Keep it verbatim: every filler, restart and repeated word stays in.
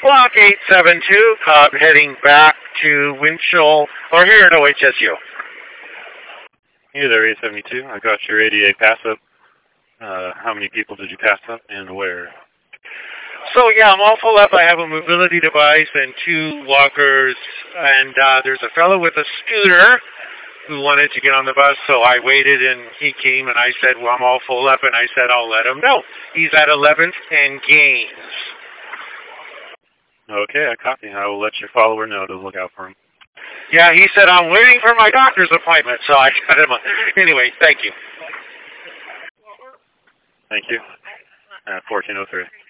Block eight seven two, caught heading back to Winchell, or here at O H S U. Hey there, eight seventy-two. I got your A D A pass-up. Uh, how many people did you pass up and where? So yeah, I'm all full up. I have a mobility device and two walkers, and uh, there's a fellow with a scooter who wanted to get on the bus, so I waited and he came and I said, well, I'm all full up, and I said, I'll let him know. He's at eleventh and Gaines. Okay, I copy. I will let your follower know to look out for him. Yeah, he said, I'm waiting for my doctor's appointment, so I got him. Anyway, thank you. Thank you. At fourteen oh three.